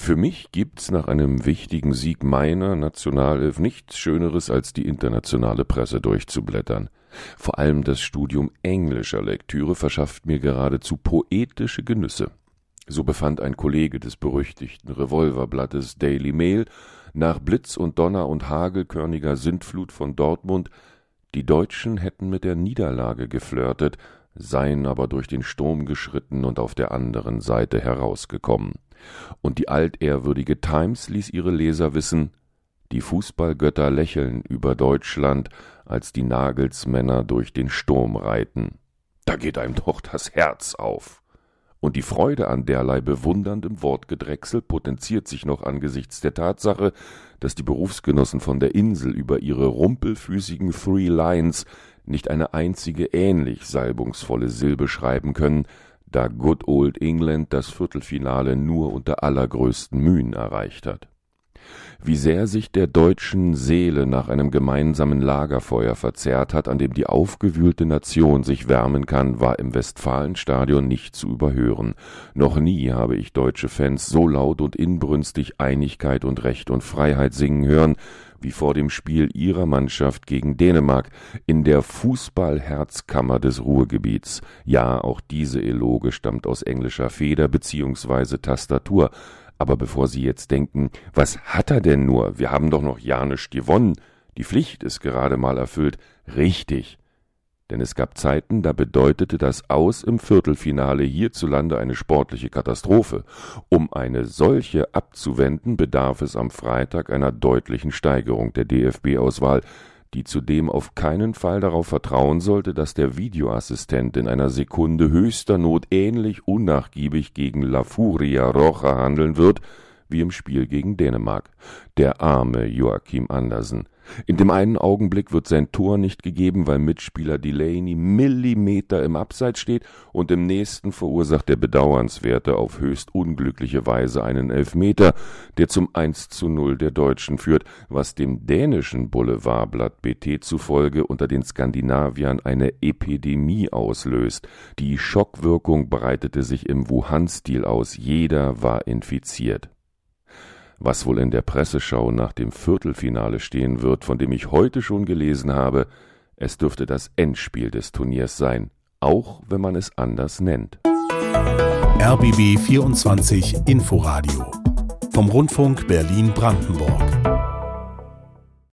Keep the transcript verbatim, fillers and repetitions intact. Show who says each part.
Speaker 1: Für mich gibt's nach einem wichtigen Sieg meiner Nationalelf nichts Schöneres, als die internationale Presse durchzublättern. Vor allem das Studium englischer Lektüre verschafft mir geradezu poetische Genüsse. So befand ein Kollege des berüchtigten Revolverblattes Daily Mail nach Blitz und Donner und hagelkörniger Sintflut von Dortmund, die Deutschen hätten mit der Niederlage geflirtet, seien aber durch den Sturm geschritten und auf der anderen Seite herausgekommen. Und die altehrwürdige Times ließ ihre Leser wissen, die Fußballgötter lächeln über Deutschland, als die Nagelsmänner durch den Sturm reiten. Da geht einem doch das Herz auf. Und die Freude an derlei bewunderndem Wortgedrechsel potenziert sich noch angesichts der Tatsache, dass die Berufsgenossen von der Insel über ihre rumpelfüßigen Three Lines nicht eine einzige ähnlich salbungsvolle Silbe schreiben können, da Good Old England das Viertelfinale nur unter allergrößten Mühen erreicht hat. Wie sehr sich der deutschen Seele nach einem gemeinsamen Lagerfeuer verzehrt hat, an dem die aufgewühlte Nation sich wärmen kann, war im Westfalenstadion nicht zu überhören. Noch nie habe ich deutsche Fans so laut und inbrünstig Einigkeit und Recht und Freiheit singen hören, wie vor dem Spiel ihrer Mannschaft gegen Dänemark in der Fußballherzkammer des Ruhrgebiets. Ja, auch diese Eloge stammt aus englischer Feder bzw. Tastatur. Aber bevor Sie jetzt denken, was hat er denn nur? Wir haben doch noch ja nicht gewonnen. Die Pflicht ist gerade mal erfüllt. Richtig. Denn es gab Zeiten, da bedeutete das Aus im Viertelfinale hierzulande eine sportliche Katastrophe. Um eine solche abzuwenden, bedarf es am Freitag einer deutlichen Steigerung der D F B-Auswahl, die zudem auf keinen Fall darauf vertrauen sollte, dass der Videoassistent in einer Sekunde höchster Not ähnlich unnachgiebig gegen La Furia Roja handeln wird, wie im Spiel gegen Dänemark. Der arme Joachim Andersen. In dem einen Augenblick wird sein Tor nicht gegeben, weil Mitspieler Delaney Millimeter im Abseits steht, und im nächsten verursacht der Bedauernswerte auf höchst unglückliche Weise einen Elfmeter, der zum eins zu null der Deutschen führt, was dem dänischen Boulevardblatt B T zufolge unter den Skandinaviern eine Epidemie auslöst. Die Schockwirkung breitete sich im Wuhan-Stil aus, jeder war infiziert. Was wohl in der Presseschau nach dem Viertelfinale stehen wird, von dem ich heute schon gelesen habe, es dürfte das Endspiel des Turniers sein, auch wenn man es anders nennt.
Speaker 2: R B B vierundzwanzig Inforadio vom Rundfunk Berlin-Brandenburg.